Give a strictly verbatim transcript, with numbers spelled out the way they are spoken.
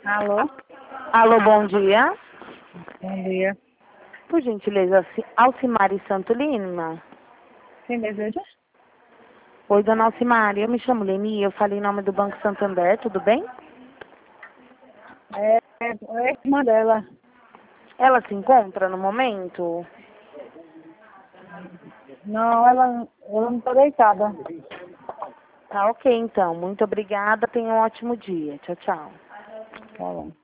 Alô? Alô, bom dia. Bom dia. Por gentileza, Alci- Alcimari Santo Lima. Quem deseja? Oi, dona Alcimari, eu me chamo Leni, eu falei em nome do Banco Santander, tudo bem? É, é a irmã dela. Ela se encontra no momento? Não, ela, ela não está deitada. Tá ok, então. Muito obrigada, tenha um ótimo dia. Tchau, tchau. Tá bom.